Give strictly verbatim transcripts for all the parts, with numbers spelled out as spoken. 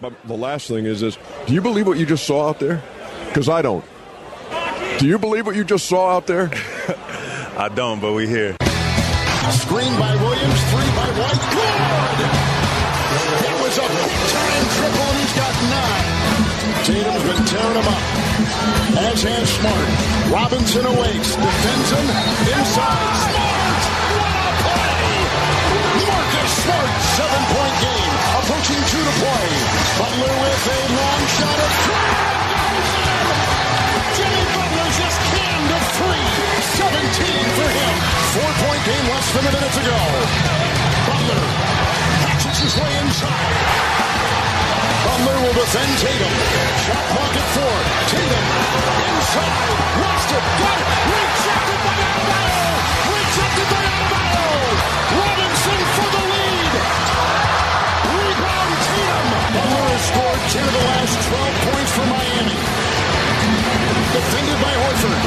The last thing is this. Do you believe what you just saw out there? Because I don't. Do you believe what you just saw out there? I don't, but we here. Screen by Williams, three by White. Good! That was a big-time triple, and he's got nine. Tatum's been tearing him up. As has Smart. Robinson awakes. Defends him. Inside. Smart! What a play! Marcus Smart, seven-point game. Approaching two to play. Butler with a long shot of three. Jimmy Butler just canned a three. seventeen for him. Four-point game less than a minute to go. Butler patches his way inside. Butler will defend Tatum. Shot clock at four. Tatum inside. Lost it. Got it. Rejected by Adebayo. Rejected by Adebayo. Robinson for the lead. Rebound Tatum. Butler has scored ten of the last twelve points for Miami. Defended by Horford.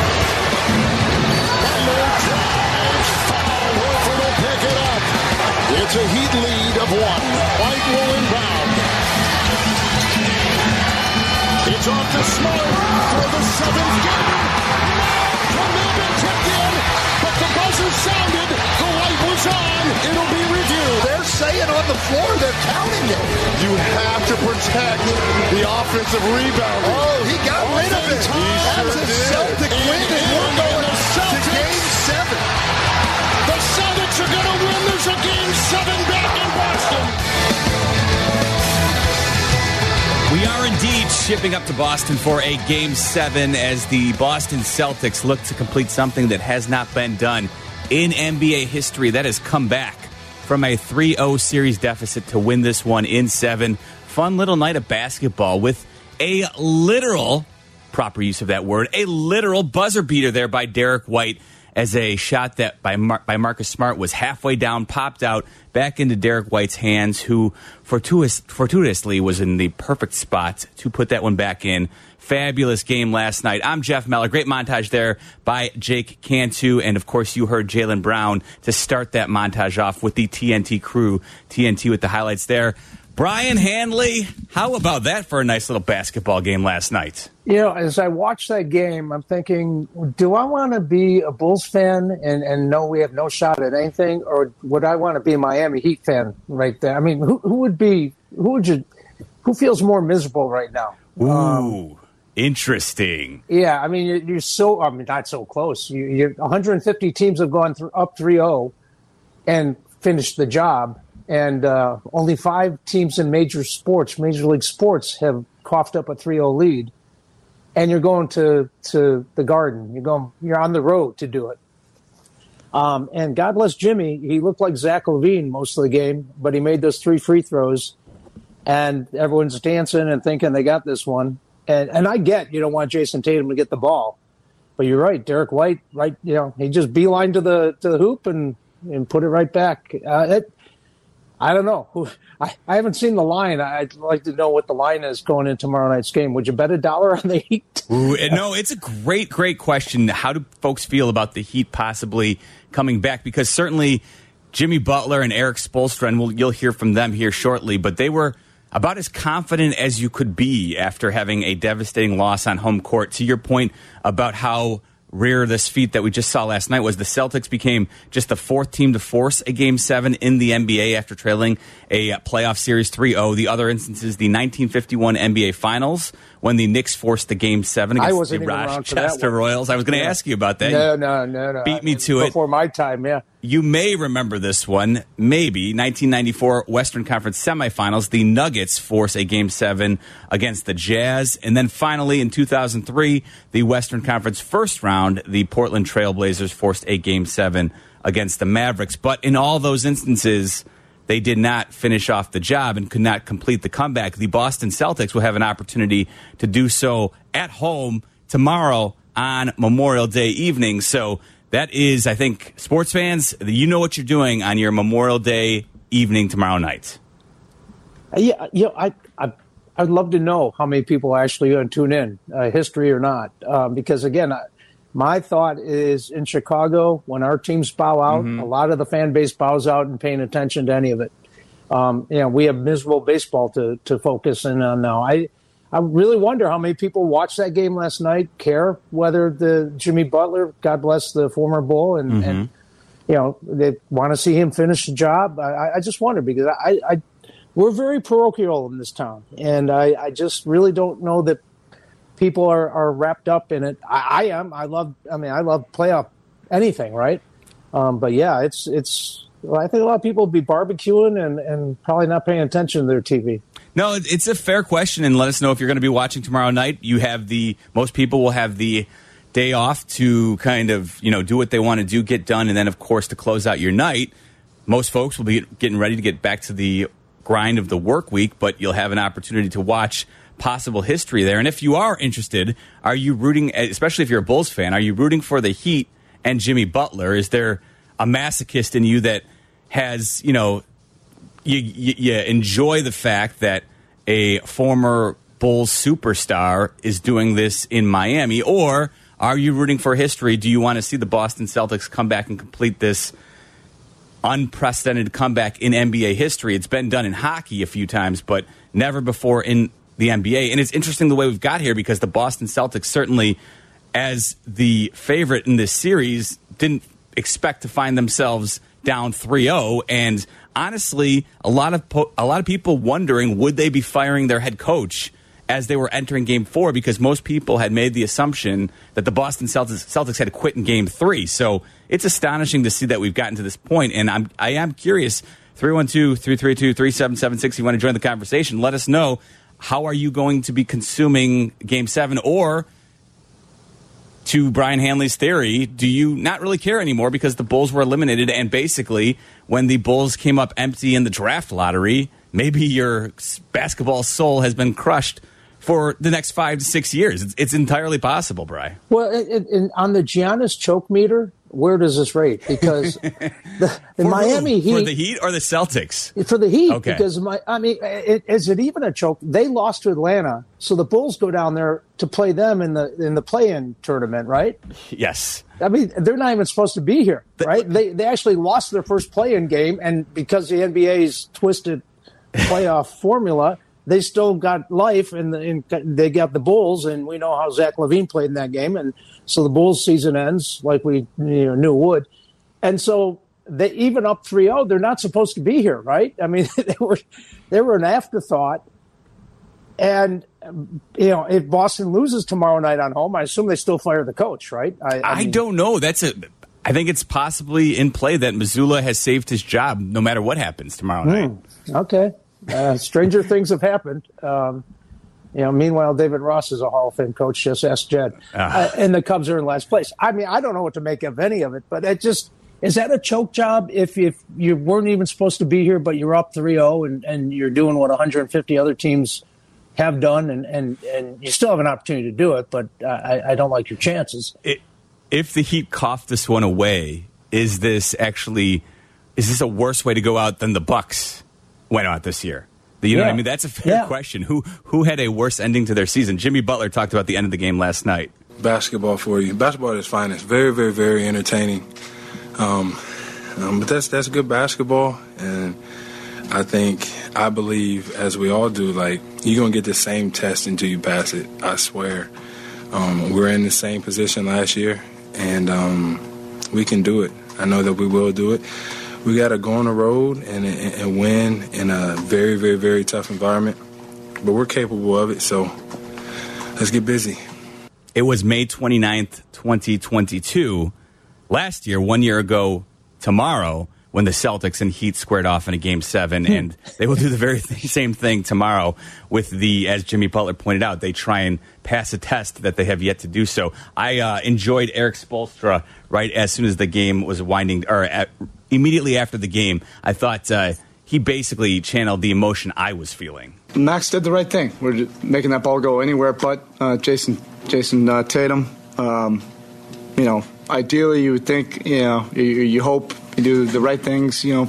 Butler drives. Foul. Horford will pick it up. It's a Heat lead of one. White will inbound. It's off to Smart for the seventh game. Commanded tipped in, but the buzzer sounded. The light was on. It'll be reviewed. They're saying on the floor they're counting it. You have to protect the offensive rebound. Oh, he got oh, rid of it. That's a Celtic win, and we're going to game seven. The Celtics are going to win. There's a game seven back in Boston. We are indeed shipping up to Boston for a Game seven as the Boston Celtics look to complete something that has not been done in N B A history. That has come back from a three oh series deficit to win this one in seven. Fun little night of basketball with a literal, proper use of that word, a literal buzzer beater there by Derek White as a shot that by Mar- by Marcus Smart was halfway down, popped out back into Derek White's hands, who fortuitous, fortuitously was in the perfect spot to put that one back in. Fabulous game last night. I'm Jeff Meller. Great montage there by Jake Cantu. And, of course, you heard Jaylen Brown to start that montage off with the T N T crew. T N T with the highlights there. Brian Hanley, how about that for a nice little basketball game last night? You know, as I watch that game, I'm thinking, do I want to be a Bulls fan and, and know we have no shot at anything, or would I want to be a Miami Heat fan right there? I mean, who, who would be, who would you, who feels more miserable right now? Ooh, um, interesting. Yeah, I mean, you're, you're so, I mean, not so close. You, you're, one hundred fifty teams have gone through, up three oh and finished the job. And uh, only five teams in major sports, Major League Sports, have coughed up a three oh lead. And you're going to, to the Garden. You're going. You're on the road to do it. Um, and God bless Jimmy. He looked like Zach LaVine most of the game, but he made those three free throws. And everyone's dancing and thinking they got this one. And and I get you don't want Jason Tatum to get the ball. But you're right. Derek White, right, you know, he just beelined to the to the hoop and, and put it right back. Uh, it, I don't know. I, I haven't seen the line. I'd like to know what the line is going in tomorrow night's game. Would you bet a dollar on the Heat? Ooh, no, it's a great, great question. How do folks feel about the Heat possibly coming back? Because certainly Jimmy Butler and Eric Spoelstra, and we'll, you'll hear from them here shortly, but they were about as confident as you could be after having a devastating loss on home court. To your point about how rare this feat that we just saw last night was, the Celtics became just the fourth team to force a Game seven in the N B A after trailing a playoff series three oh. The other instances, the nineteen fifty-one N B A Finals, when the Knicks forced the Game seven against the Rochester Royals. I was going to yeah. ask you about that. No, no, no, no. Beat me to Before it. Before my time, yeah. You may remember this one, maybe. nineteen ninety-four Western Conference semifinals. The Nuggets force a Game seven against the Jazz. And then finally, in two thousand three, the Western Conference first round, the Portland Trail Blazers forced a Game seven against the Mavericks. But in all those instances, they did not finish off the job and could not complete the comeback. The Boston Celtics will have an opportunity to do so at home tomorrow on Memorial Day evening. So that is, I think, sports fans, you know what you're doing on your Memorial Day evening tomorrow night. Yeah, you know, I, I, I'd love to know how many people are actually going to tune in, uh, history or not. Um, because, again, I, my thought is in Chicago, when our teams bow out, mm-hmm. a lot of the fan base bows out and paying attention to any of it. Um, you know, we have miserable baseball to to focus in on now. I I really wonder how many people watched that game last night, care whether the Jimmy Butler, God bless the former Bull, and, mm-hmm. and you know, they want to see him finish the job. I, I just wonder because I, I we're very parochial in this town, and I, I just really don't know that people are, are wrapped up in it. I, I am. I love. I mean, I love playoff anything, right? Um, but yeah, it's it's. Well, I think a lot of people will be barbecuing and, and probably not paying attention to their T V. No, it's a fair question, and let us know if you're going to be watching tomorrow night. You have the most people will have the day off to kind of, you know, do what they want to do, get done, and then of course to close out your night. Most folks will be getting ready to get back to the grind of the work week, but you'll have an opportunity to watch possible history there. And if you are interested, are you rooting, especially if you're a Bulls fan, are you rooting for the Heat and Jimmy Butler? Is there a masochist in you that has, you know, you, you, you enjoy the fact that a former Bulls superstar is doing this in Miami? Or are you rooting for history? Do you want to see the Boston Celtics come back and complete this unprecedented comeback in N B A history? It's been done in hockey a few times, but never before in the N B A. And it's interesting the way we've got here because the Boston Celtics certainly, as the favorite in this series, didn't expect to find themselves down three oh, and honestly, a lot of po- a lot of people wondering would they be firing their head coach as they were entering Game Four, because most people had made the assumption that the Boston Celtics, Celtics had to quit in Game Three. So it's astonishing to see that we've gotten to this point, and I'm I am curious. three one two, three three two, three seven seven six. If you want to join the conversation, let us know. How are you going to be consuming Game Seven, or, to Brian Hanley's theory, do you not really care anymore because the Bulls were eliminated, and basically when the Bulls came up empty in the draft lottery, maybe your basketball soul has been crushed for the next five to six years? It's, it's entirely possible, Brian. Well, it, it, on the Giannis choke meter, where does this rate? Because the, in Miami who? Heat, for the Heat or the Celtics? For the Heat, okay. Because my, I mean, it, is it even a choke? They lost to Atlanta, so the Bulls go down there to play them in the in the play-in tournament, right? Yes. I mean, they're not even supposed to be here, right? The, they they actually lost their first play-in game, and because the N B A's twisted playoff formula, they still got life, and, the, and they got the Bulls, and we know how Zach LaVine played in that game, and so the Bulls season ends like we you know, knew it would. And so they even up three oh, they're not supposed to be here, right? I mean, they were they were an afterthought. And, you know, if Boston loses tomorrow night on home, I assume they still fire the coach, right? I, I, I mean, don't know. That's a. I think it's possibly in play that Mazzulla has saved his job no matter what happens tomorrow night. Hmm, okay. Uh, stranger things have happened. Um, you know, meanwhile, David Ross is a Hall of Fame coach. Just ask Jed. Uh, uh, and the Cubs are in last place. I mean, I don't know what to make of any of it, but it just is that a choke job if, if you weren't even supposed to be here, but you're up three oh and, and you're doing what one hundred fifty other teams have done, and, and, and you still have an opportunity to do it, but uh, I, I don't like your chances. It, if the Heat cough this one away, is this actually is this a worse way to go out than the Bucks went out this year? You know yeah. what I mean? That's a fair yeah. question. Who who had a worse ending to their season? Jimmy Butler talked about the end of the game last night. Basketball for you. Basketball at its finest. Very, very, very entertaining. Um, um, but that's that's good basketball, and I think, I believe, as we all do, like, you're going to get the same test until you pass it, I swear. Um, we're in the same position last year, and um, we can do it. I know that we will do it. We got to go on the road and, and, and win in a very, very, very tough environment. But we're capable of it, so let's get busy. It was May twenty-ninth, twenty twenty-two. Last year, one year ago tomorrow, when the Celtics and Heat squared off in a Game seven, and they will do the very th- same thing tomorrow with the, as Jimmy Butler pointed out, they try and pass a test that they have yet to do so. I uh, enjoyed Eric Spoelstra right as soon as the game was winding, or at, immediately after the game. I thought uh, he basically channeled the emotion I was feeling. Max did the right thing. We're making that ball go anywhere but uh, Jason Jason uh, Tatum. Um, you know, ideally you would think, you know, you, you hope you do the right things, you know,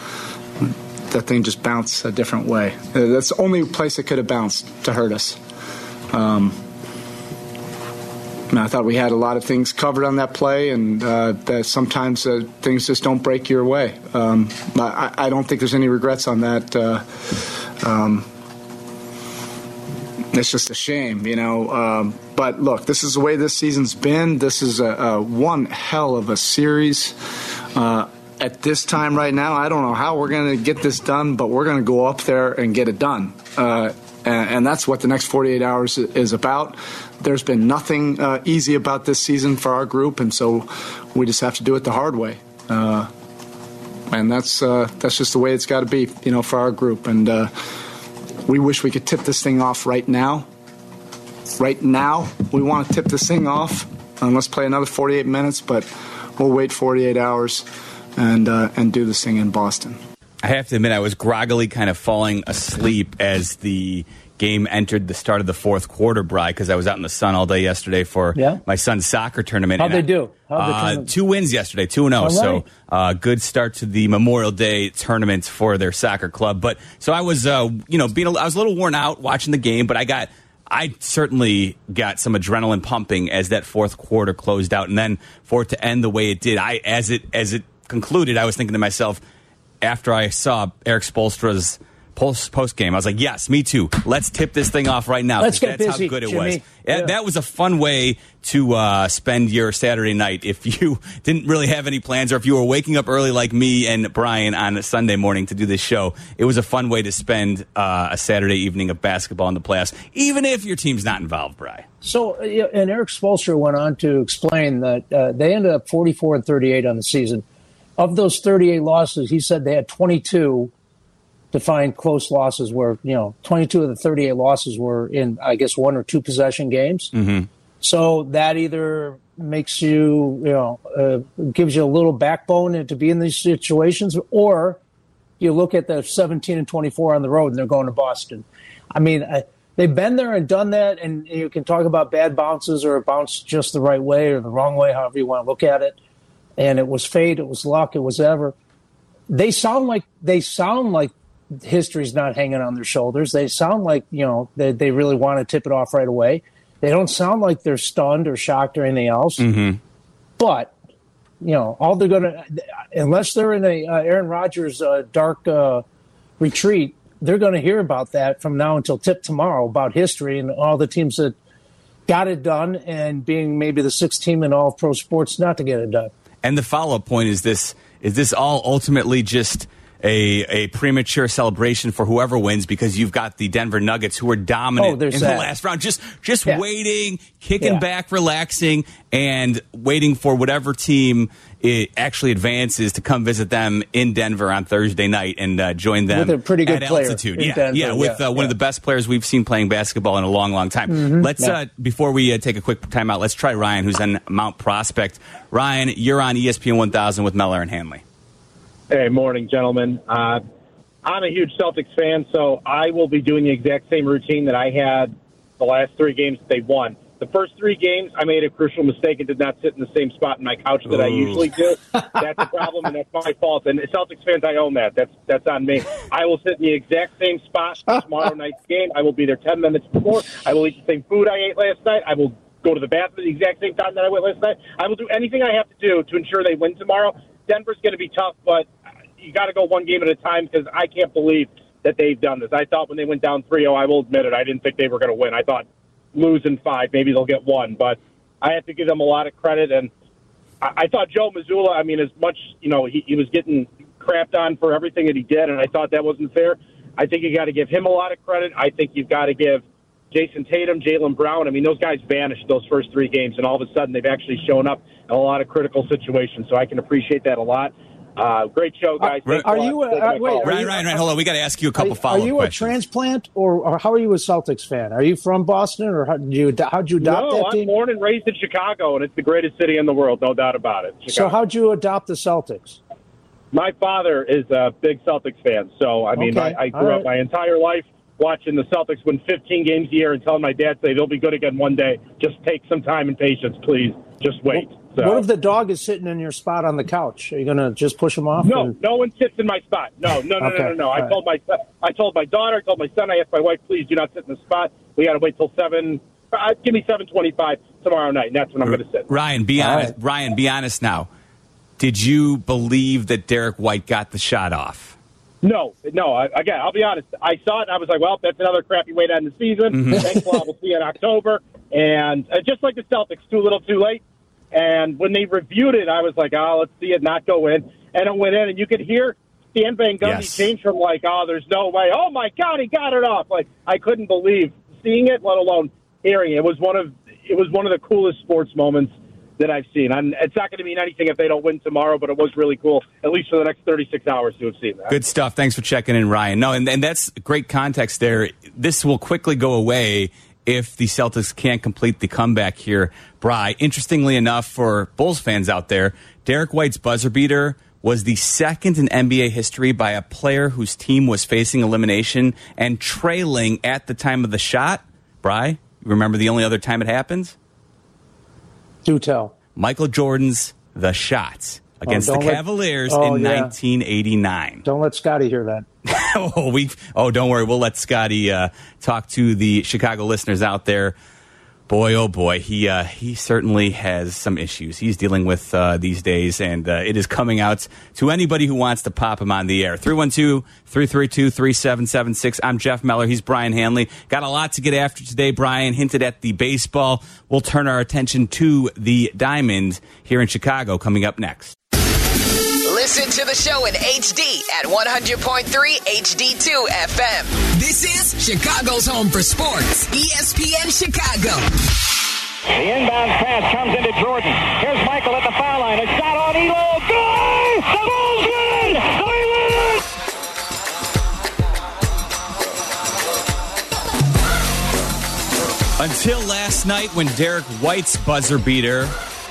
that thing just bounced a different way. Uh, that's the only place it could have bounced to hurt us. Um, And I thought we had a lot of things covered on that play, and uh, that sometimes uh, things just don't break your way. Um, I, I don't think there's any regrets on that. Uh, um, it's just a shame, you know. Um, but look, this is the way this season's been. This is a, a one hell of a series. Uh, at this time right now, I don't know how we're going to get this done, but we're going to go up there and get it done. Uh, and, and that's what the next forty-eight hours is about. There's been nothing uh, easy about this season for our group, and so we just have to do it the hard way. Uh, and that's uh, that's just the way it's got to be, you know, for our group. And uh, we wish we could tip this thing off right now. Right now, we want to tip this thing off, and let's play another forty-eight minutes, but we'll wait forty-eight hours and uh, and do this thing in Boston. I have to admit, I was groggily kind of falling asleep as the game entered the start of the fourth quarter, Bri, because I was out in the sun all day yesterday for yeah. my son's soccer tournament. How'd they I, do? How'd uh, two wins yesterday, two and oh. So uh, good start to the Memorial Day tournament for their soccer club. But so I was, uh, you know, being a, I was a little worn out watching the game, but I got. I certainly got some adrenaline pumping as that fourth quarter closed out, and then for it to end the way it did, I as it as it concluded, I was thinking to myself, after I saw Eric Spoelstra's post post game, I was like, "Yes, me too. Let's tip this thing off right now." Let's get that's busy, how good it Jimmy. was. Yeah. That was a fun way to uh, spend your Saturday night if you didn't really have any plans, or if you were waking up early like me and Brian on a Sunday morning to do this show. It was a fun way to spend uh, a Saturday evening of basketball in the playoffs, even if your team's not involved, Bri. So, and Eric Spoelstra went on to explain that uh, they ended up forty-four and thirty-eight on the season. Of those thirty-eight losses, he said they had twenty-two defined close losses where, you know, twenty-two of the thirty-eight losses were in, I guess, one or two possession games. Mm-hmm. So that either makes you, you know, uh, gives you a little backbone to be in these situations, or you look at the seventeen and twenty-four on the road and they're going to Boston. I mean, uh, they've been there and done that, and you can talk about bad bounces or a bounce just the right way or the wrong way, however you want to look at it. And it was fate, it was luck, it was ever. They sound like they sound like history's not hanging on their shoulders. They sound like, you know, they, they really want to tip it off right away. They don't sound like they're stunned or shocked or anything else. Mm-hmm. But, you know, all they're going to, unless they're in a uh, Aaron Rodgers uh, dark uh, retreat, they're going to hear about that from now until tip tomorrow about history and all the teams that got it done and being maybe the sixth team in all of pro sports not to get it done. And the follow-up point is this: is this all ultimately just a, a premature celebration for whoever wins because you've got the Denver Nuggets who are dominant oh, in that. the last round, just just yeah. waiting, kicking yeah. back, relaxing, and waiting for whatever team it actually advances to come visit them in Denver on Thursday night and uh, join them with a pretty good at player altitude. in Yeah, Denver. yeah, with yeah, uh, one yeah. of the best players we've seen playing basketball in a long, long time. Mm-hmm. Let's yeah. uh, before we uh, take a quick timeout, let's try Ryan, who's on Mount Prospect. Ryan, you're on E S P N one thousand with Meller and Hanley. Hey, morning, gentlemen. Uh, I'm a huge Celtics fan, so I will be doing the exact same routine that I had the last three games that they won. The first three games, I made a crucial mistake and did not sit in the same spot in my couch that Ooh. I usually do. That's a problem, and that's my fault. And Celtics fans, I own that. That's that's on me. I will sit in the exact same spot for tomorrow night's game. I will be there ten minutes before. I will eat the same food I ate last night. I will go to the bathroom at the exact same time that I went last night. I will do anything I have to do to ensure they win tomorrow. Denver's going to be tough, but you got to go one game at a time because I can't believe that they've done this. I thought when they went down three oh, I will admit it, I didn't think they were going to win. I thought losing five, maybe they'll get one. But I have to give them a lot of credit. And I, I thought Joe Mazzulla, I mean, as much, you know, he, he was getting crapped on for everything that he did, and I thought that wasn't fair. I think you got to give him a lot of credit. I think you've got to give Jason Tatum, Jaylen Brown. I mean, those guys vanished those first three games, and all of a sudden they've actually shown up in a lot of critical situations. So I can appreciate that a lot. Uh, great show, guys. Are, are you? Uh, uh, wait, are Ryan, you, Ryan, Ryan, hold on. We got to ask you a couple are, follow-up Are you questions. a transplant, or, or how are you a Celtics fan? Are you from Boston, or how did you how'd you adopt no, that I'm team? No, I'm born and raised in Chicago, and it's the greatest city in the world, no doubt about it. Chicago. So how'd you adopt the Celtics? My father is a big Celtics fan, so I mean, okay. I, I grew right. up my entire life watching the Celtics win fifteen games a year and telling my dad, say, they'll be good again one day. Just take some time and patience, please. Just wait. Well, so. What if the dog is sitting in your spot on the couch? Are you going to just push him off? No, and... no one sits in my spot. No, no, no, okay. no, no, no. I All told my I told my daughter, I told my son, I asked my wife, please do not sit in the spot. We got to wait till seven, uh, give me seven twenty-five tomorrow night, and that's when I'm going to sit. Ryan, be All honest. right. Ryan, be honest now. Did you believe that Derek White got the shot off? No, no. I, again, I'll be honest. I saw it, and I was like, well, that's another crappy way to end the season. Mm-hmm. Thanks a lot. We'll see you in October. And uh, just like the Celtics, too little, too late. And when they reviewed it, I was like, oh, let's see it not go in. And it went in, and you could hear Stan Van Gundy Yes. change from like, oh, there's no way. Oh, my God, he got it off. Like, I couldn't believe seeing it, let alone hearing it. It was one of it was one of the coolest sports moments that I've seen. And it's not going to mean anything if they don't win tomorrow, but it was really cool, at least for the next thirty-six hours to have seen that. Good stuff. Thanks for checking in, Ryan. No, and, and that's great context there. This will quickly go away if the Celtics can't complete the comeback here. Bri, interestingly enough, for Bulls fans out there, Derek White's buzzer beater was the second in N B A history by a player whose team was facing elimination and trailing at the time of the shot. Bri, you remember the only other time it happens? Do tell. Michael Jordan's The Shot against Oh, the don't let- Cavaliers Oh, in yeah. nineteen eighty-nine. Don't let Scotty hear that. oh, we oh, don't worry. We'll let Scotty uh, talk to the Chicago listeners out there. Boy, oh boy, he uh, he certainly has some issues he's dealing with uh, these days, and uh, it is coming out to anybody who wants to pop him on the air. three one two, three three two, three seven seven six. I'm Jeff Meller. He's Brian Hanley. Got a lot to get after today. Brian hinted at the baseball. We'll turn our attention to the Diamond here in Chicago coming up next. Listen to the show in H D at one hundred point three H D two F M. This is Chicago's home for sports. E S P N Chicago. The inbound pass comes into Jordan. Here's Michael at the foul line. A shot on Elo. Good! The Bulls win! They win! Until last night when Derek White's buzzer beater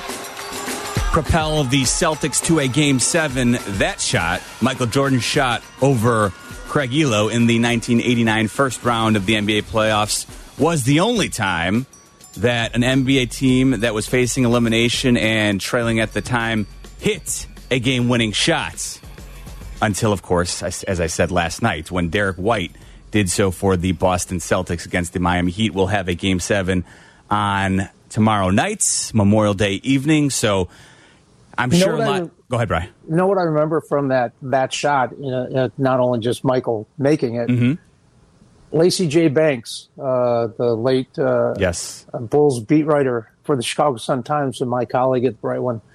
propelled the Celtics to a game seven, that shot, Michael Jordan's shot over Craig Elo in the nineteen eighty-nine first round of the N B A playoffs, was the only time that an N B A team that was facing elimination and trailing at the time hit a game-winning shot. Until, of course, as I said last night, when Derek White did so for the Boston Celtics against the Miami Heat. We'll have a game seven on tomorrow night, Memorial Day evening, so I'm You know sure a what lot... I- Go ahead, Brian. You know what I remember from that that shot? You know, uh, not only just Michael making it, Mm-hmm. Lacey J. Banks, uh, the late uh, Yes. Bulls beat writer for the Chicago Sun-Times and my colleague at the Bright One,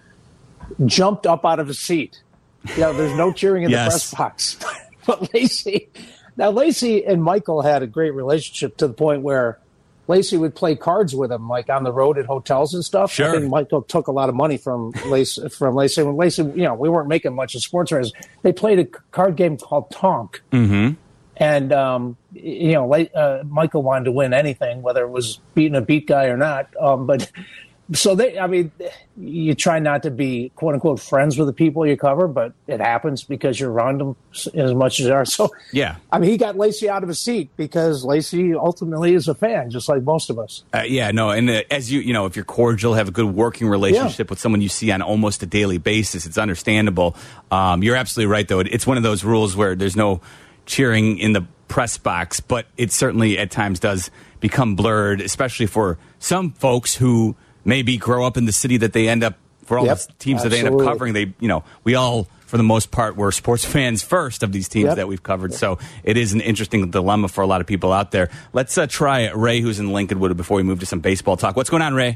jumped up out of his seat. Yeah, there's no cheering in Yes. the press box. But Lacey, now Lacey and Michael had a great relationship to the point where Lacey would play cards with him, like on the road at hotels and stuff. Sure. I think Michael took a lot of money from Lacey. From Lacey, when Lacey, you know, we weren't making much of sports writers. They played a card game called Tonk, Mm-hmm. and um, you know, uh, Michael wanted to win anything, whether it was beating a beat guy or not. Um, but so they, I mean, you try not to be quote unquote friends with the people you cover, but it happens because you're around them as much as they are. So Yeah. I mean, he got Lacey out of his seat because Lacey ultimately is a fan, just like most of us. Uh, yeah, no, and uh, as you, you know, if you're cordial, have a good working relationship with someone you see on almost a daily basis, it's understandable. Um, you're absolutely right, though. It's one of those rules where there's no cheering in the press box, but it certainly at times does become blurred, especially for some folks who maybe grow up in the city that they end up, for all Yep, the teams that they end up absolutely. covering, they, you know, we all, for the most part, were sports fans first of these teams Yep. that we've covered. So it is an interesting dilemma for a lot of people out there. Let's uh, try Ray, who's in Lincolnwood, before we move to some baseball talk. What's going on, Ray?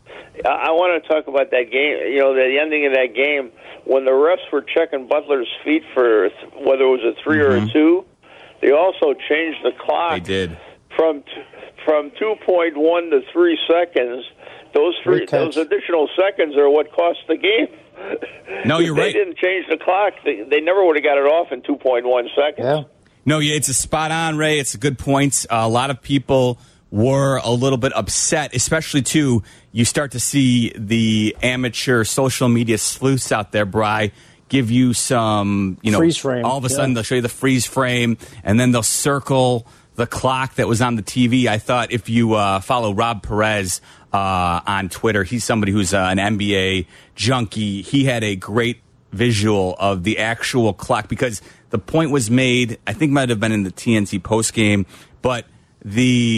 I want to talk about that game, you know, the ending of that game when the refs were checking Butler's feet for whether it was a three Mm-hmm. or a two. They also changed the clock They did. from t- from two point one to three seconds. Those three, Great catch. those additional seconds are what cost the game. No, you're if they right. didn't change the clock, they, they never would have got it off in two point one seconds. Yeah. No, yeah, it's a spot on, Ray. It's a good point. Uh, a lot of people were a little bit upset, especially, too, you start to see the amateur social media sleuths out there, Bri, give you some, you know, Freeze frame, all of a yeah. sudden they'll show you the freeze frame, and then they'll circle the clock that was on the T V. I thought if you uh, follow Rob Perez uh, on Twitter, he's somebody who's uh, an N B A junkie. He had a great visual of the actual clock because the point was made, I think might have been in the T N T postgame, but the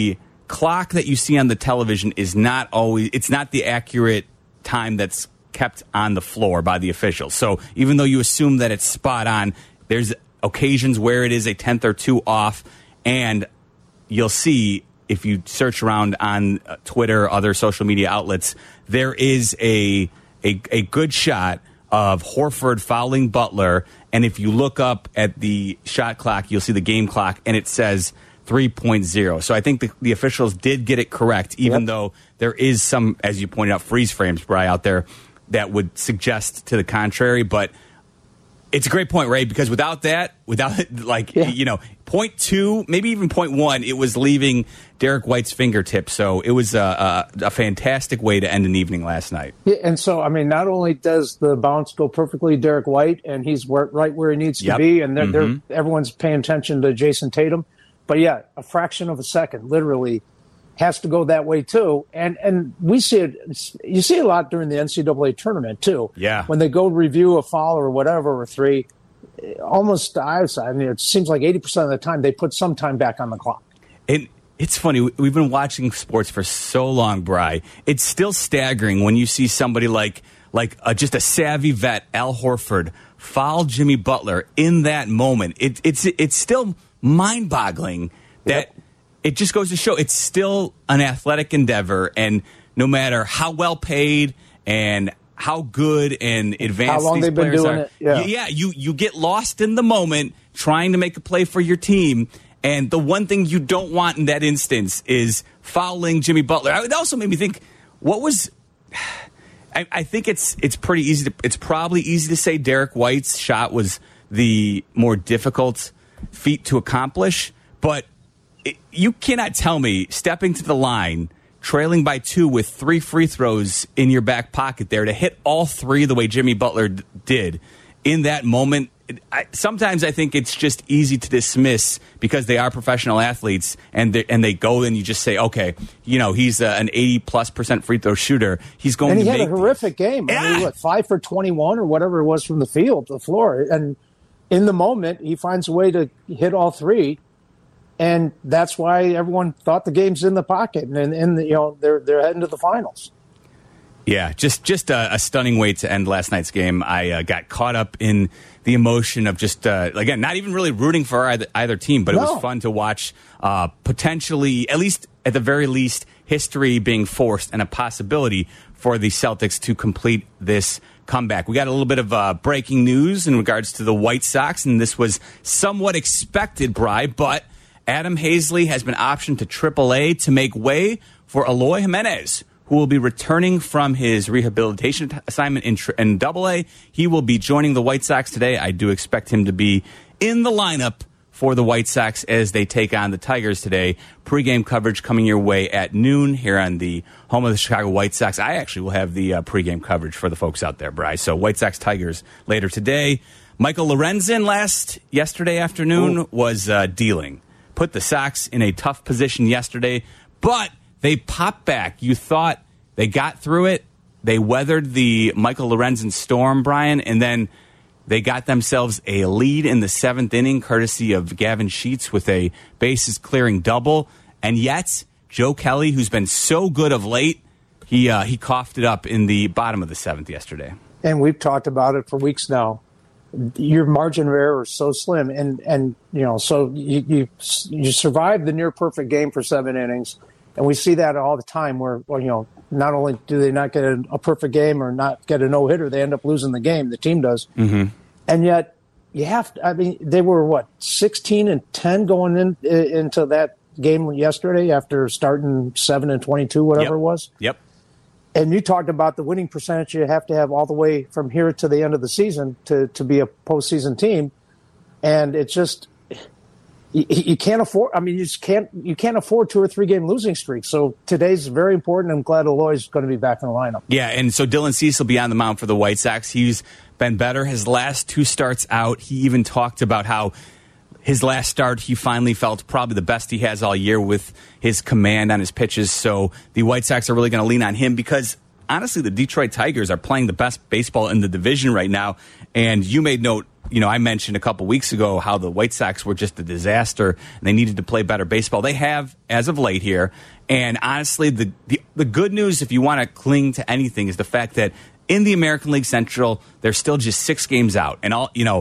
clock that you see on the television is not always, it's not the accurate time that's kept on the floor by the officials. So even though you assume that it's spot on, there's occasions where it is a tenth or two off, and you'll see if you search around on Twitter, other social media outlets, there is a a, a good shot of Horford fouling Butler, and if you look up at the shot clock, you'll see the game clock, and it says three point oh. So I think the, the officials did get it correct, even yep. though there is some, as you pointed out, freeze frames, Bri, out there that would suggest to the contrary. But it's a great point, Ray, because without that, without, like, yeah. you know, point two, maybe even point one, it was leaving Derek White's fingertips. So it was a, a, a fantastic way to end an evening last night. Yeah, and so, I mean, not only does the bounce go perfectly Derek White, and he's right where he needs to yep. be, and they're, mm-hmm. they're, everyone's paying attention to Jason Tatum. But, yeah, a fraction of a second, literally, has to go that way, too. And and we see it, you see it a lot during the N C double A tournament, too. Yeah. When they go review a foul or whatever, or three, almost, I mean, it seems like eighty percent of the time they put some time back on the clock. And it's funny, we've been watching sports for so long, Bri. It's still staggering when you see somebody like like a, just a savvy vet, Al Horford, foul Jimmy Butler in that moment. It, it's it's still mind-boggling that yep. it just goes to show it's still an athletic endeavor, and no matter how well paid and how good and advanced how long these they've players been doing are, it. Yeah. yeah, you you get lost in the moment trying to make a play for your team. And the one thing you don't want in that instance is fouling Jimmy Butler. It also made me think, what was? I, I think it's it's pretty easy to. It's probably easy to say Derek White's shot was the more difficult feat to accomplish, but it, you cannot tell me stepping to the line, trailing by two with three free throws in your back pocket there to hit all three the way Jimmy Butler d- did in that moment. I, sometimes I think it's just easy to dismiss because they are professional athletes, and they, and they go and you just say, okay, you know, he's a, an eighty plus percent free throw shooter. He's going and he to had make a horrific game. Yeah. I mean, what, five for twenty-one or whatever it was from the field, the floor. And in the moment, he finds a way to hit all three. And that's why everyone thought the game's in the pocket, and, and you know, they're, they're heading to the finals. Yeah, just just a, a stunning way to end last night's game. I uh, got caught up in the emotion of just, uh, again, not even really rooting for either, either team, but it no. was fun to watch uh, potentially, at least at the very least, history being forced and a possibility for the Celtics to complete this comeback. We got a little bit of uh, breaking news in regards to the White Sox, and this was somewhat expected, Bri, but Adam Hazley has been optioned to triple A to make way for Eloy Jimenez, who will be returning from his rehabilitation assignment in, in Double A. He will be joining the White Sox today. I do expect him to be in the lineup for the White Sox as they take on the Tigers today. Pre-game coverage coming your way at noon here on the home of the Chicago White Sox. I actually will have the uh, pre-game coverage for the folks out there, Bri. So White Sox Tigers later today. Michael Lorenzen last yesterday afternoon Ooh. was uh, dealing. Put the Sox in a tough position yesterday, but they popped back. You thought they got through it. They weathered the Michael Lorenzen storm, Brian, and then they got themselves a lead in the seventh inning, courtesy of Gavin Sheets with a bases-clearing double. And yet, Joe Kelly, who's been so good of late, he uh, he coughed it up in the bottom of the seventh yesterday. And we've talked about it for weeks now. Your margin of error is so slim, and and you know, so you you, you survive the near perfect game for seven innings. And we see that all the time where, well, you know, not only do they not get a, a perfect game or not get a no-hitter, they end up losing the game. The team does. Mm-hmm. And yet, you have to, I mean, they were, what, sixteen and ten going in, into that game yesterday after starting seven and twenty-two, whatever yep. it was. Yep. And you talked about the winning percentage you have to have all the way from here to the end of the season to, to be a postseason team. And it's just... You, you can't afford. I mean, you just can't. You can't afford two or three game losing streaks. So today's very important. I'm glad Eloy's going to be back in the lineup. Yeah, and so Dylan Cease will be on the mound for the White Sox. He's been better his last two starts out. He even talked about how his last start he finally felt probably the best he has all year with his command on his pitches. So the White Sox are really going to lean on him because honestly, the Detroit Tigers are playing the best baseball in the division right now. And you made note, you know, I mentioned a couple weeks ago how the White Sox were just a disaster and they needed to play better baseball. They have as of late here. And honestly, the, the, the good news, if you want to cling to anything, is the fact that in the American League Central, they're still just six games out. And all, you know,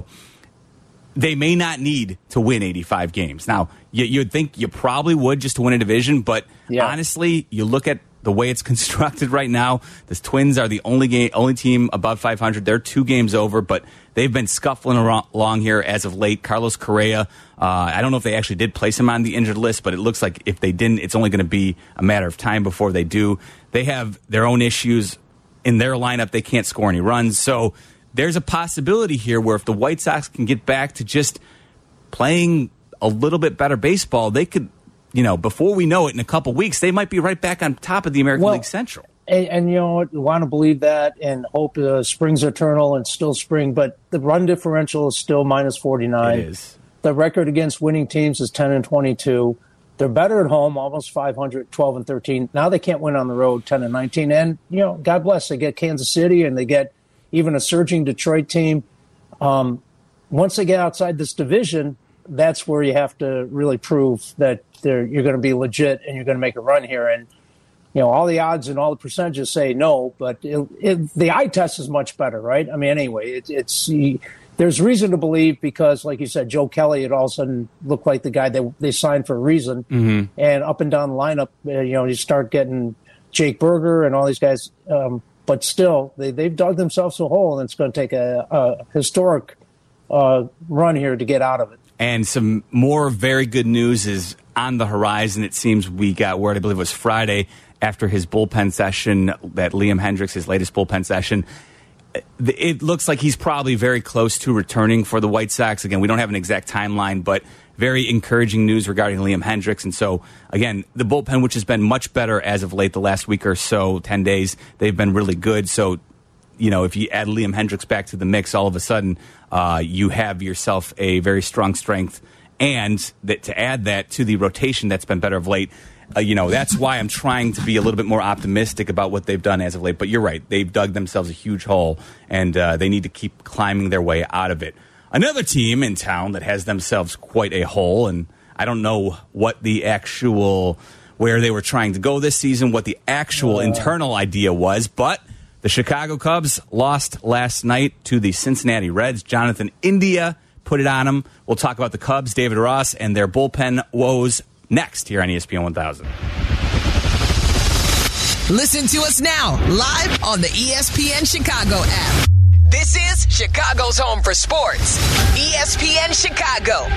they may not need to win eighty-five games. Now, you, you'd think you probably would just to win a division, but yeah. honestly, you look at the way it's constructed right now, the Twins are the only game, only team above five hundred. They're two games over, but they've been scuffling along here as of late. Carlos Correa, uh, I don't know if they actually did place him on the injured list, but it looks like if they didn't, it's only going to be a matter of time before they do. They have their own issues in their lineup. They can't score any runs. So there's a possibility here where if the White Sox can get back to just playing a little bit better baseball, they could, you know, before we know it, in a couple weeks, they might be right back on top of the American well, League Central. And, and you know what? We want to believe that and hope uh, spring's eternal and still spring, but the run differential is still minus forty-nine. It is. The record against winning teams is ten and twenty-two. They're better at home, almost five hundred, twelve and thirteen. Now they can't win on the road, ten and nineteen. And, you know, God bless, they get Kansas City and they get even a surging Detroit team. Um, once they get outside this division, that's where you have to really prove that they're, you're going to be legit and you're going to make a run here. And, you know, all the odds and all the percentages say no, but it, it, the eye test is much better, right? I mean, anyway, it, it's there's reason to believe because, like you said, Joe Kelly, it all of a sudden looked like the guy they, they signed for a reason. Mm-hmm. And up and down the lineup, uh, you know, you start getting Jake Berger and all these guys. Um, but still, they, they've dug themselves a hole, and it's going to take a, a historic uh, run here to get out of it. And some more very good news is on the horizon. It seems we got word, I believe it was Friday, after his bullpen session, that Liam Hendriks, his latest bullpen session, it looks like he's probably very close to returning for the White Sox. Again, we don't have an exact timeline, but very encouraging news regarding Liam Hendriks. And so, again, the bullpen, which has been much better as of late, the last week or so, ten days, they've been really good. So, you know, if you add Liam Hendriks back to the mix, all of a sudden uh, you have yourself a very strong strength. And that to add that to the rotation that's been better of late, uh, you know, that's why I'm trying to be a little bit more optimistic about what they've done as of late. But you're right. They've dug themselves a huge hole, and uh, they need to keep climbing their way out of it. Another team in town that has themselves quite a hole, and I don't know what the actual, where they were trying to go this season, what the actual uh. internal idea was, but the Chicago Cubs lost last night to the Cincinnati Reds. Jonathan India put it on them. We'll talk about the Cubs, David Ross, and their bullpen woes next here on E S P N one thousand. Listen to us now, live on the E S P N Chicago app. This is Chicago's home for sports. E S P N Chicago.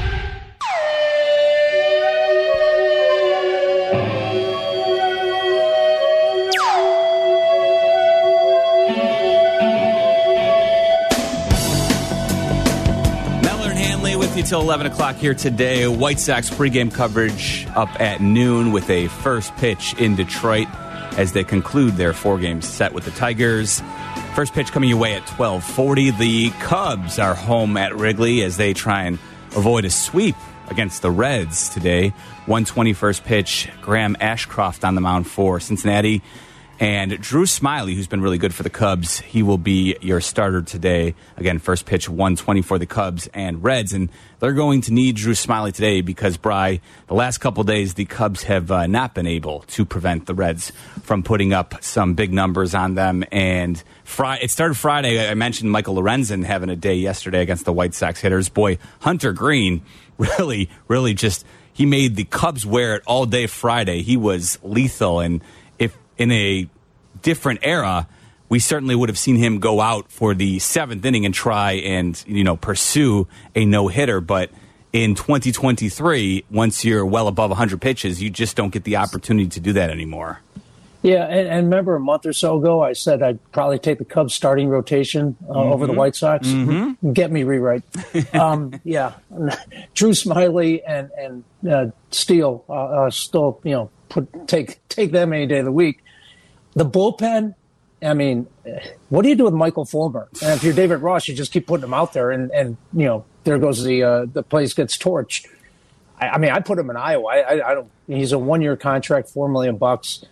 With you till eleven o'clock here today. White Sox pregame coverage up at noon with a first pitch in Detroit as they conclude their four-game set with the Tigers. First pitch coming your way at twelve forty. The Cubs are home at Wrigley as they try and avoid a sweep against the Reds today. one twenty first pitch. Graham Ashcroft on the mound for Cincinnati. And Drew Smiley, who's been really good for the Cubs, he will be your starter today. Again, first pitch, one twenty for the Cubs and Reds. And they're going to need Drew Smiley today because, Bri, the last couple of days, the Cubs have uh, not been able to prevent the Reds from putting up some big numbers on them. And Friday, it started Friday. I mentioned Michael Lorenzen having a day yesterday against the White Sox hitters. Boy, Hunter Green really, really just, he made the Cubs wear it all day Friday. He was lethal. And if in a different era, we certainly would have seen him go out for the seventh inning and try and, you know, pursue a no-hitter. But in twenty twenty-three, once you're well above one hundred pitches, you just don't get the opportunity to do that anymore. Yeah, and, and remember a month or so ago, I said I'd probably take the Cubs starting rotation uh, mm-hmm. over the White Sox. Mm-hmm. Get me rewrite. um, yeah, Drew Smiley and and uh, Steele uh, uh, still, you know, put take take them any day of the week. The bullpen, I mean, what do you do with Michael Fulmer? And if you're David Ross, you just keep putting him out there, and, and you know, there goes the uh, the place gets torched. I, I mean, I put him in Iowa. I, I, I don't. He's a one year contract, four million bucks,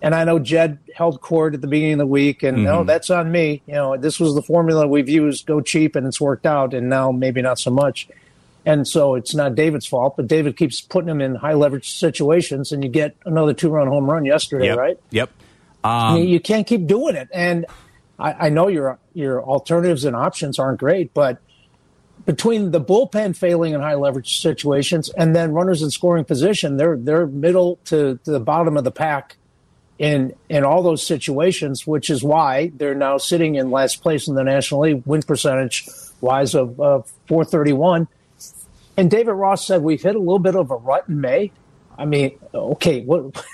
And I know Jed held court at the beginning of the week, and Mm-hmm. no, that's on me. You know, this was the formula we've used, go cheap, and it's worked out, and now maybe not so much. And so it's not David's fault, but David keeps putting him in high-leverage situations, and you get another two-run home run yesterday, Yep. right? Yep. I mean, Um, you can't keep doing it. And I, I know your your alternatives and options aren't great, but between the bullpen failing in high-leverage situations and then runners in scoring position, they're they're middle to, to the bottom of the pack in in all those situations, which is why they're now sitting in last place in the National League, win percentage wise of uh, four thirty-one. And David Ross said we've hit a little bit of a rut in May. I mean, okay, what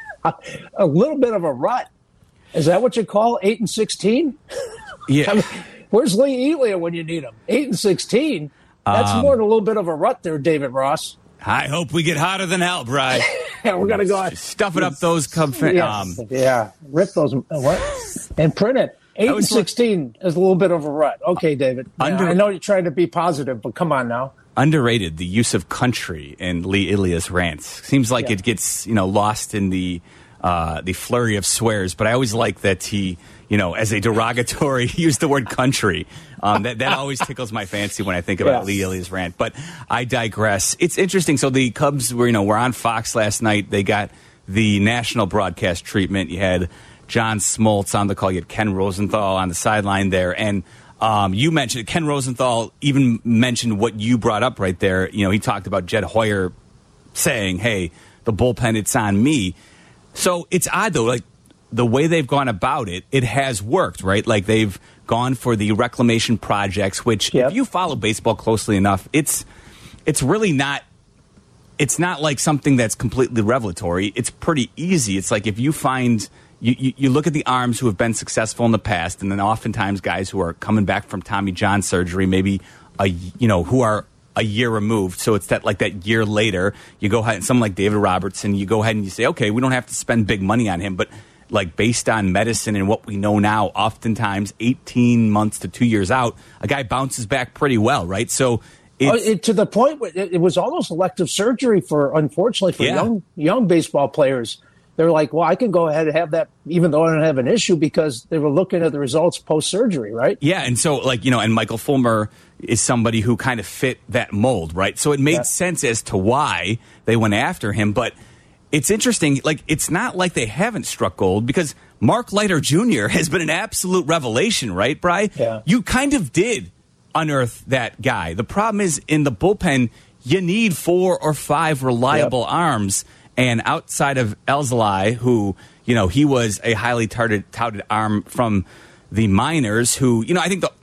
a little bit of a rut. Is that what you call eight and sixteen? Yeah. I mean, where's Lee Elia when you need him? Eight and sixteen. That's Um, more than a little bit of a rut there, David Ross. I hope we get hotter than hell, Bri. Yeah, we're gonna go stuff it up those Cub fans. Yeah, Um, yeah, rip those what and print it. Eight and was- sixteen is a little bit of a rut. Okay, David. Yeah, Under- I know you're trying to be positive, but come on now. underrated the use of country in Lee Ilia's rants. Seems like Yeah. it gets you know lost in the uh, the flurry of swears, but I always like that he you know as a derogatory used the word country. Um, that that always tickles my fancy when I think about Yeah. Lee Ilia's rant. But I digress. It's interesting. So the Cubs were you know were on Fox last night. They got the national broadcast treatment. You had John Smoltz on the call. You had Ken Rosenthal on the sideline there, and Um, you mentioned Ken Rosenthal even mentioned what you brought up right there. You know, he talked about Jed Hoyer saying, hey, the bullpen, it's on me. So it's odd, though, like the way they've gone about it, it has worked, right? Like they've gone for the reclamation projects, which Yep. if you follow baseball closely enough, it's it's really not it's not like something that's completely revelatory. It's pretty easy. It's like if you find you, you, you look at the arms who have been successful in the past, and then oftentimes guys who are coming back from Tommy John surgery, maybe a you know who are a year removed. So it's that like that year later, you go ahead and someone like David Robertson, you go ahead and you say, okay, we don't have to spend big money on him, but like based on medicine and what we know now, oftentimes eighteen months to two years out, a guy bounces back pretty well, right? So. Oh, It's, it, to the point where it, it was almost elective surgery for, unfortunately, for Yeah. young young baseball players. They're like, well, I can go ahead and have that, even though I don't have an issue, because they were looking at the results post surgery, right? Yeah, and so like you know, and Michael Fulmer is somebody who kind of fit that mold, right? So it made Yeah. sense as to why they went after him. But it's interesting, like it's not like they haven't struck gold because Mark Leiter Junior has been an absolute revelation, right, Bri? Yeah. You kind of did unearth that guy. The problem is in the bullpen, you need four or five reliable Yep. arms. And outside of Elzalai, who, you know, he was a highly touted, touted arm from the minors, who, you know, I think the,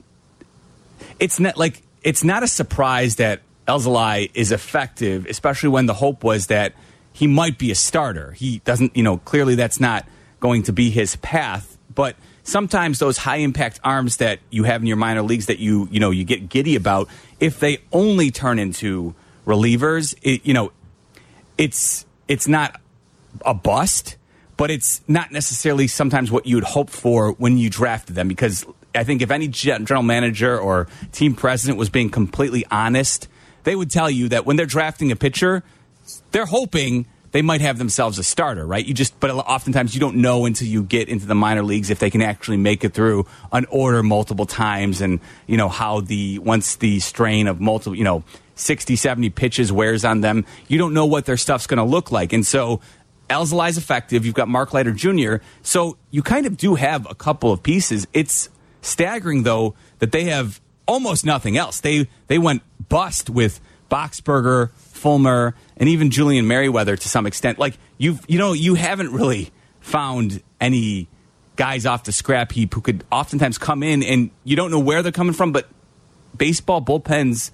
it's not like it's not a surprise that Elzalai is effective, especially when the hope was that he might be a starter. He doesn't, you know, clearly that's not going to be his path. But sometimes those high impact arms that you have in your minor leagues that you, you know, you get giddy about, if they only turn into relievers, it, you know, it's, it's not a bust, but it's not necessarily sometimes what you would hope for when you drafted them. Because I think if any general manager or team president was being completely honest, they would tell you that when they're drafting a pitcher, they're hoping they might have themselves a starter, right? You just, but oftentimes you don't know until you get into the minor leagues if they can actually make it through an order multiple times, and you know how the once the strain of multiple, you know, sixty, seventy pitches wears on them, you don't know what their stuff's going to look like. And so Elzalai's effective. You've got Mark Leiter Junior So you kind of do have a couple of pieces. It's staggering, though, that they have almost nothing else. They they went bust with Boxberger, Fulmer, and even Julian Merriweather to some extent. Like you've you know you haven't really found any guys off the scrap heap who could oftentimes come in, and you don't know where they're coming from. But baseball bullpens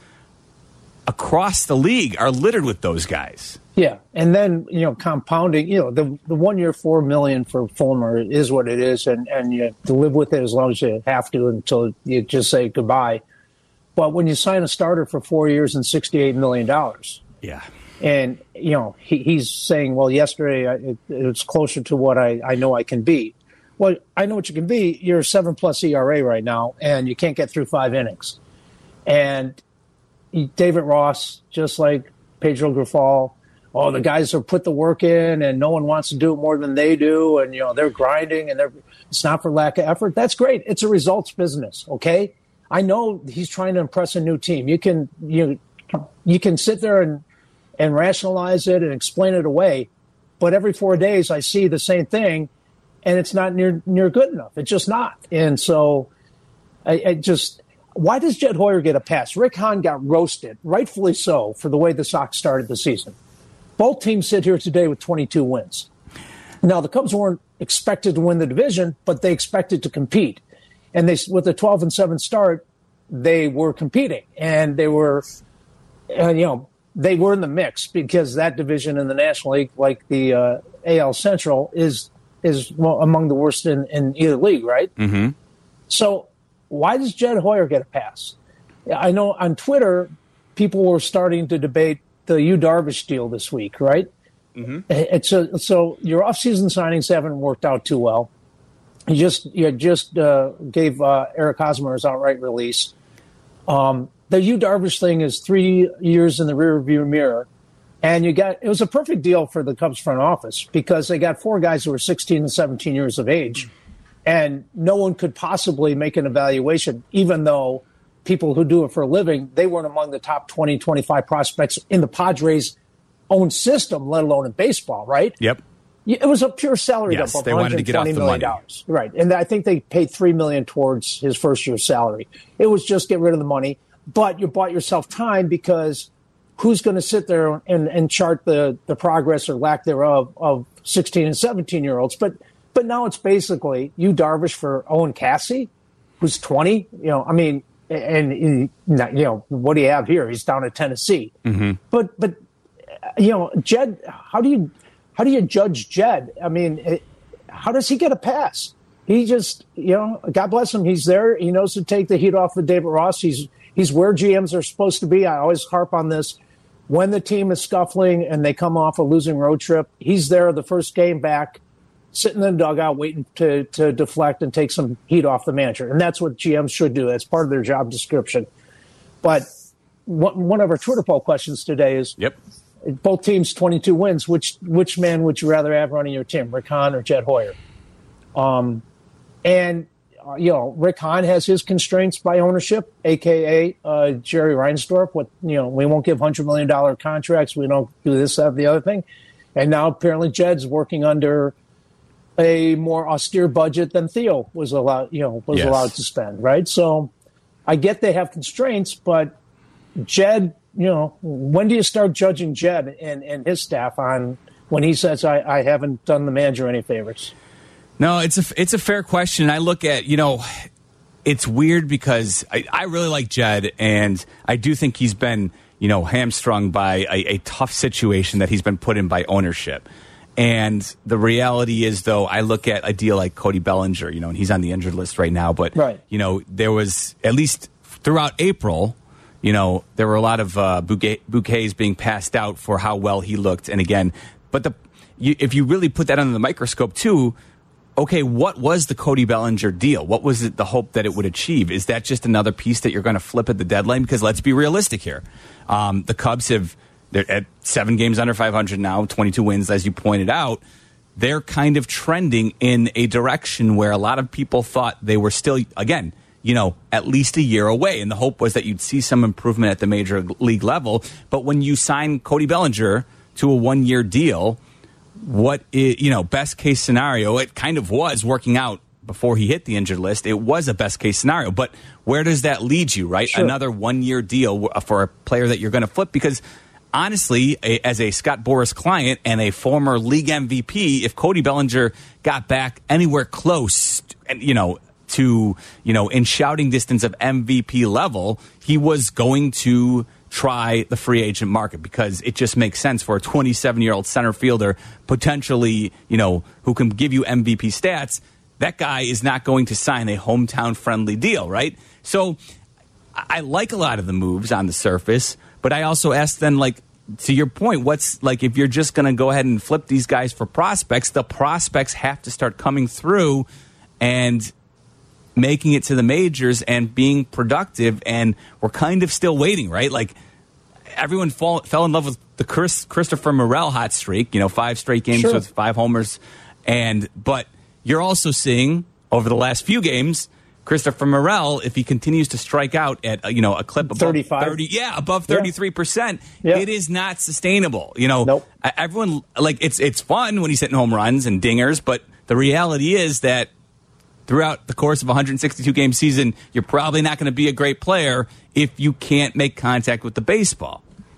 across the league are littered with those guys. Yeah, and then you know, compounding. You know, the the one year four million for Fulmer is what it is, and and you have to live with it as long as you have to until you just say goodbye. But when you sign a starter for four years and sixty eight million dollars, yeah, and you know he, he's saying, well, yesterday I, it, it's closer to what I, I know I can be. Well, I know what you can be. You're a seven plus E R A right now, and you can't get through five innings. And David Ross, just like Pedro Grifol, oh, the guys have put the work in and no one wants to do it more than they do. And, you know, they're grinding and they're, it's not for lack of effort. That's great. It's a results business. Okay. I know he's trying to impress a new team. You can, you, you can sit there and, and rationalize it and explain it away. But every four days I see the same thing and it's not near, near good enough. It's just not. And so I, I just, why does Jed Hoyer get a pass? Rick Hahn got roasted, rightfully so, for the way the Sox started the season. Both teams sit here today with twenty-two wins. Now, the Cubs weren't expected to win the division, but they expected to compete. And they, with a twelve and seven start, they were competing. And they were, uh, you know, they were in the mix because that division in the National League, like the uh, A L Central, is is well, among the worst in, in either league, right? Mm-hmm. So why does Jed Hoyer get a pass? I know on Twitter, people were starting to debate the Yu Darvish deal this week, right? Mm-hmm. It's a, so your offseason signings haven't worked out too well. You just you just uh, gave uh, Eric Hosmer his outright release. Um, the Yu Darvish thing is three years in the rearview mirror, and you got it was a perfect deal for the Cubs front office because they got four guys who were sixteen and seventeen years of age, and no one could possibly make an evaluation, even though people who do it for a living, they weren't among the top twenty, twenty-five prospects in the Padres' own system, let alone in baseball, right? Yep. It was a pure salary yes, dump of they wanted to get off the money. Right. And I think they paid three million dollars towards his first year's salary. It was just get rid of the money, but you bought yourself time because who's going to sit there and, and chart the, the progress or lack thereof of sixteen and seventeen-year-olds? But but now it's basically Yu Darvish for Owen Cassie, who's twenty. You know, I mean, and, you know, what do you have here? He's down at Tennessee. Mm-hmm. But, but you know, Jed, how do you... How do you judge Jed? I mean, it, how does he get a pass? He just, you know, God bless him. He's there. He knows to take the heat off of David Ross. He's he's where G Ms are supposed to be. I always harp on this. When the team is scuffling and they come off a losing road trip, he's there the first game back, sitting in the dugout waiting to, to deflect and take some heat off the manager. And that's what G Ms should do. That's part of their job description. But one of our Twitter poll questions today is, yep. both teams twenty-two wins. Which which man would you rather have running your team, Rick Hahn or Jed Hoyer? Um, and uh, you know, Rick Hahn has his constraints by ownership, aka uh, Jerry Reinsdorf. What you know, we won't give hundred million dollar contracts. We don't do this, that, the other thing. And now apparently Jed's working under a more austere budget than Theo was allowed. You know, was yes. allowed to spend. Right. So I get they have constraints, but Jed. You know, when do you start judging Jed and, and his staff on when he says, I, I haven't done the manager any favors? No, it's a, it's a fair question. I look at, you know, it's weird because I, I really like Jed, and I do think he's been, you know, hamstrung by a, a tough situation that he's been put in by ownership. And the reality is, though, I look at a deal like Cody Bellinger, you know, and he's on the injured list right now. But, right. you know, there was, at least throughout April, you know, there were a lot of uh, bouquet, bouquets being passed out for how well he looked. And again, but the you, if you really put that under the microscope, too, okay, what was the Cody Bellinger deal? What was it, the hope that it would achieve? Is that just another piece that you're going to flip at the deadline? Because let's be realistic here. Um, the Cubs have, they're at seven games under five hundred now, twenty-two wins, as you pointed out. They're kind of trending in a direction where a lot of people thought they were still, again, you know, at least a year away. And the hope was that you'd see some improvement at the major league level. But when you sign Cody Bellinger to a one-year deal, what is, you know, best case scenario, it kind of was working out before he hit the injured list. It was a best case scenario. But where does that lead you, right? Sure. Another one-year deal for a player that you're going to flip. Because honestly, a, as a Scott Boras client and a former league M V P, if Cody Bellinger got back anywhere close, and you know, to, you know, in shouting distance of M V P level, he was going to try the free agent market because it just makes sense for a twenty-seven-year-old center fielder, potentially, you know, who can give you M V P stats. That guy is not going to sign a hometown-friendly deal, right? So I like a lot of the moves on the surface, but I also ask then, like, to your point, what's, like, if you're just going to go ahead and flip these guys for prospects, the prospects have to start coming through and making it to the majors and being productive, and we're kind of still waiting, right? Like, everyone fall, fell in love with the Chris, Christopher Morel hot streak. You know, five straight games Sure. with five homers, and but you're also seeing over the last few games, Christopher Morel, if he continues to strike out at you know a clip above thirty-five thirty, yeah, above thirty-three percent, Yeah. it is not sustainable. You know, Nope. everyone like it's it's fun when he's hitting home runs and dingers, but the reality is that throughout the course of a one hundred sixty-two game season, you're probably not going to be a great player if you can't make contact with the baseball.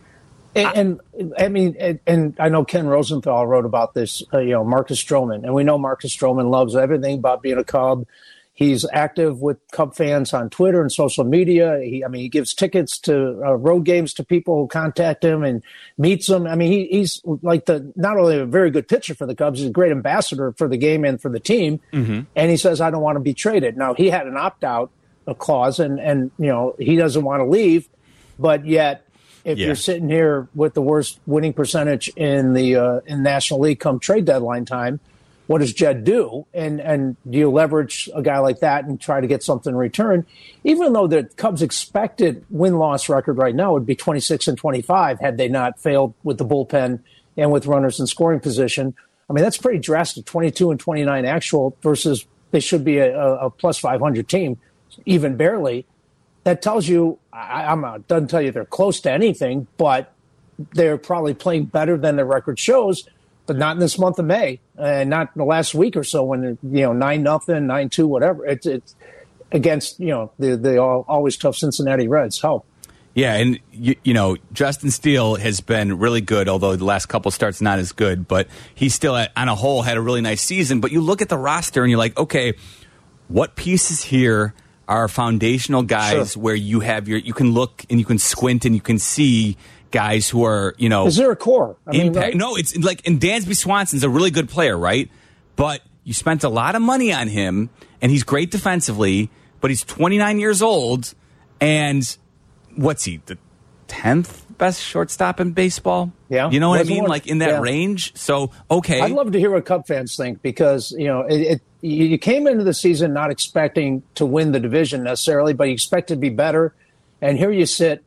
And, and I mean, and, and I know Ken Rosenthal wrote about this, uh, you know, Marcus Stroman. And we know Marcus Stroman loves everything about being a Cub. He's active with Cub fans on Twitter and social media. He, I mean, he gives tickets to uh, road games to people who contact him and meets them. I mean, he, he's like the not only a very good pitcher for the Cubs, he's a great ambassador for the game and for the team. Mm-hmm. And he says, I don't want to be traded. Now, he had an opt-out clause, and, and you know, he doesn't want to leave. But yet, if Yeah. you're sitting here with the worst winning percentage in the uh, in National League come trade deadline time, what does Jed do? And and do you leverage a guy like that and try to get something in return? Even though the Cubs' expected win-loss record right now would be twenty-six and twenty-five had they not failed with the bullpen and with runners in scoring position. I mean, that's pretty drastic, twenty-two and twenty-nine actual versus they should be a, a plus five hundred team, even barely. That tells you, I, I'm not, doesn't tell you they're close to anything, but they're probably playing better than their record shows, but not in this month of May, and not in the last week or so when they're, you know, nine nothing, nine two, whatever. It's it's against, you know, the the all, always tough Cincinnati Reds. Help. Yeah, and you, you know, Justin Steele has been really good, although the last couple starts not as good, but he still, at, on a whole, had a really nice season. But you look at the roster and you're like, okay, what pieces here are foundational guys Sure. where you have your, you can look and you can squint and you can see guys who are, you know, Is there a core? I mean, impact. right? No, it's like, and Dansby Swanson's a really good player, right? But you spent a lot of money on him, and he's great defensively, but he's twenty-nine years old, and what's he, the tenth best shortstop in baseball? Yeah. You know what I Wasn't mean? one- Like in that yeah. range. So, okay. I'd love to hear what Cub fans think because, you know, it, it, you came into the season not expecting to win the division necessarily, but you expect to be better. And here you sit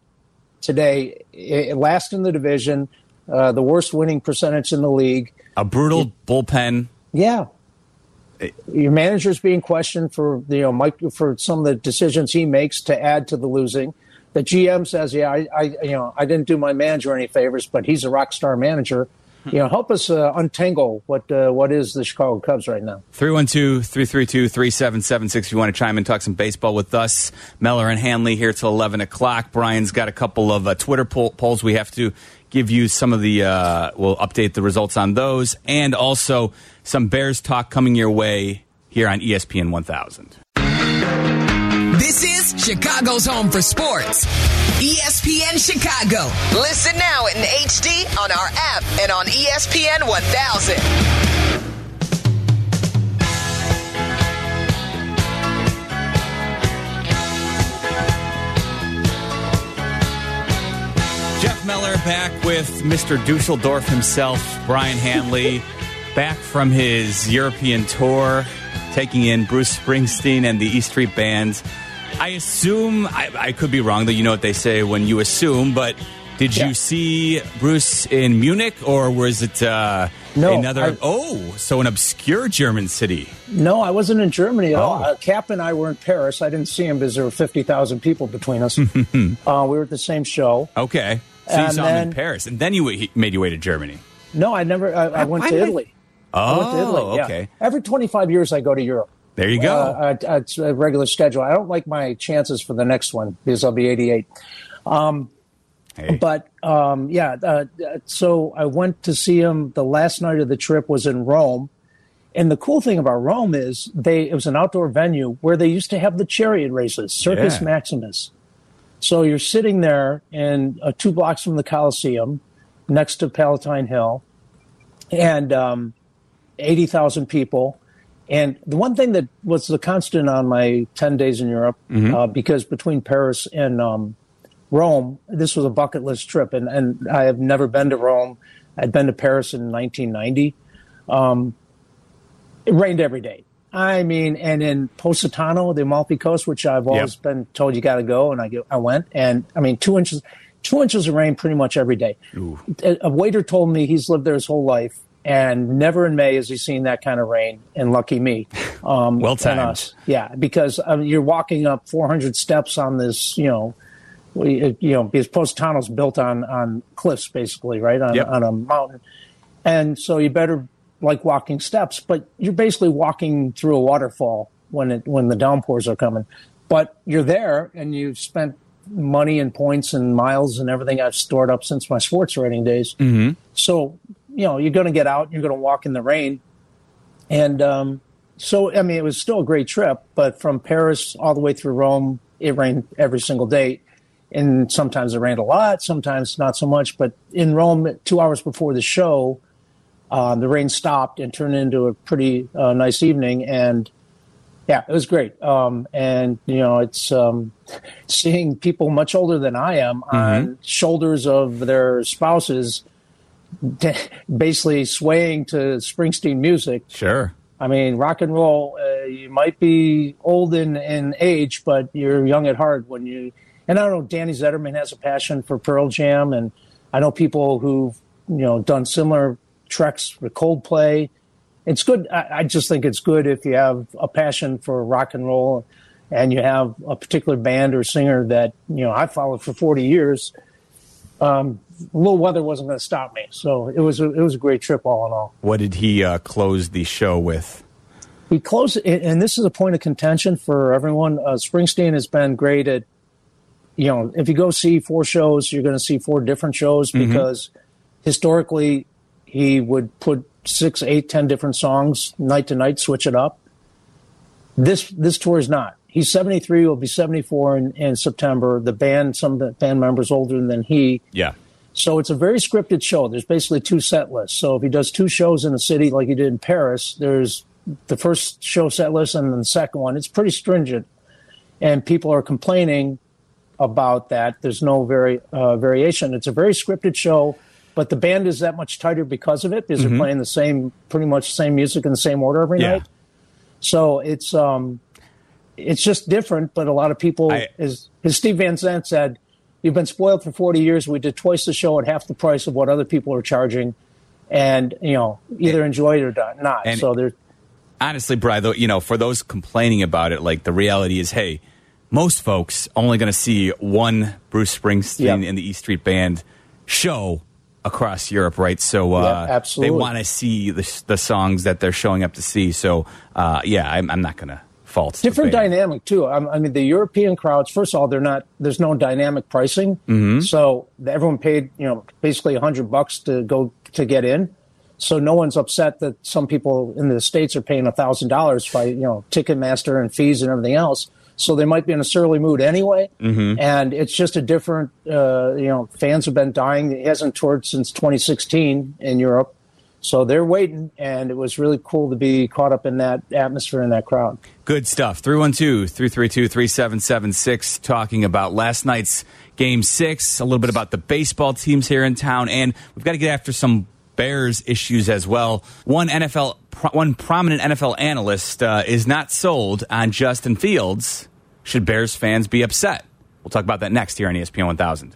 today, eh, last in the division, uh, the worst winning percentage in the league. A brutal bullpen. Yeah. Your manager's being questioned for, you know, Mike, for some of the decisions he makes to add to the losing. The G M says, yeah, I, I you know, I didn't do my manager any favors, but he's a rock star manager. You know, help us uh, untangle what uh, what is the Chicago Cubs right now. three one two, three three two, three seven seven six if you want to chime in, talk some baseball with us. Meller and Hanley here till eleven o'clock. Brian's got a couple of uh, Twitter poll- polls. We have to give you some of the, uh, we'll update the results on those, and also some Bears talk coming your way here on E S P N one thousand. This is Chicago's home for sports. E S P N Chicago. Listen now in H D on our app and on E S P N one thousand. Jeff Meller back with Mister Dusseldorf himself, Brian Hanley, back from his European tour, taking in Bruce Springsteen and the E Street Band. I assume, I, I could be wrong, though you know what they say when you assume, but did Yeah. you see Bruce in Munich, or was it uh, No, another, I- oh, so an obscure German city? No, I wasn't in Germany at Oh. all. Uh, Cap and I were in Paris. I didn't see him because there were fifty thousand people between us. uh, we were at the same show. Okay, so you And saw him in then- Paris, and then you he made your way to Germany. No, I never. I, I went Why to did I- Italy. Oh, I went to Italy. Yeah. okay. Every twenty-five years, I go to Europe. There you go. Uh, uh, it's a regular schedule. I don't like my chances for the next one because I'll be eighty-eight. Um, Hey. But um, yeah, uh, so I went to see him. The last night of the trip was in Rome, and the cool thing about Rome is they it was an outdoor venue where they used to have the chariot races, Circus Yeah. Maximus. So you're sitting there in uh, two blocks from the Colosseum, next to Palatine Hill, and um, eighty thousand people. And the one thing that was the constant on my ten days in Europe, Mm-hmm. uh, because between Paris and um, Rome, this was a bucket list trip, and, and I have never been to Rome. I'd been to Paris in nineteen ninety. Um, it rained every day. I mean, and in Positano, the Amalfi Coast, which I've always Yep. been told you got to go, and I go, I went, and I mean, two inches. two inches of rain pretty much every day. Ooh. A, a waiter told me he's lived there his whole life, and never in May has he seen that kind of rain, and lucky me. Um, well timed. Us. Yeah, because um, you're walking up four hundred steps on this, you know, you know, because Positano's built on, on cliffs, basically, right, on, yep. on a mountain. And so you better like walking steps, but you're basically walking through a waterfall when it when the downpours are coming. But you're there, and you've spent money and points and miles and everything I've stored up since my sports writing days. Mm-hmm. So, you know, you're going to get out, you're going to walk in the rain. And um, so, I mean, it was still a great trip, but from Paris all the way through Rome, it rained every single day. And sometimes it rained a lot, sometimes not so much. But in Rome, two hours before the show, uh, the rain stopped and turned into a pretty uh, nice evening. And yeah, it was great. Um, and, you know, it's um, seeing people much older than I am mm-hmm. on shoulders of their spouses basically swaying to Springsteen music. Sure. I mean, rock and roll, uh, you might be old in, in age, but you're young at heart when you... And I don't know, Danny Zetterman has a passion for Pearl Jam, and I know people who've, you know, done similar treks with Coldplay. It's good. I, I just think it's good if you have a passion for rock and roll and you have a particular band or singer that, you know, I followed for forty years. Um, Lil Weather wasn't going to stop me. So it was, a, it was a great trip all in all. What did he uh, close the show with? He closed, and this is a point of contention for everyone. Uh, Springsteen has been great at, you know, if you go see four shows, you're going to see four different shows because mm-hmm. historically he would put six, eight, ten different songs night to night, switch it up. This this tour is not. He's seventy-three, will be seventy-four in, in September. The band, some of the band members older than he. Yeah. So it's a very scripted show. There's basically two set lists. So if he does two shows in a city like he did in Paris, there's the first show set list and then the second one. It's pretty stringent. And people are complaining about that. There's no very uh, variation. It's a very scripted show. But the band is that much tighter because of it, because mm-hmm. they're playing the same, pretty much same music in the same order every yeah. night. So it's um, it's just different. But a lot of people, I, as, as Steve Van Zandt said, you've been spoiled for forty years. We did twice the show at half the price of what other people are charging, and you know, either enjoy it or not. And so there's honestly, Bri, though, you know, for those complaining about it, like the reality is, hey, most folks only going to see one Bruce Springsteen yep. and the E Street Band show across Europe, right? So uh, yeah, they want to see the, the songs that they're showing up to see. So, uh, yeah, I'm, I'm not going to fault. Different dynamic, too. I mean, the European crowds, first of all, they're not. There's no dynamic pricing. Mm-hmm. So everyone paid, you know, basically a hundred bucks to go to get in. So no one's upset that some people in the States are paying a thousand dollars by, you know, Ticketmaster and fees and everything else. So they might be in a surly mood anyway. Mm-hmm. And it's just a different, uh, you know, fans have been dying. He hasn't toured since twenty sixteen in Europe. So they're waiting, and it was really cool to be caught up in that atmosphere and that crowd. Good stuff. three one two, three three two, three seven seven six, talking about last night's Game six, a little bit about the baseball teams here in town, and we've got to get after some Bears issues as well. One N F L, one prominent N F L analyst uh, is not sold on Justin Fields. Should Bears fans be upset? We'll talk about that next here on E S P N one thousand.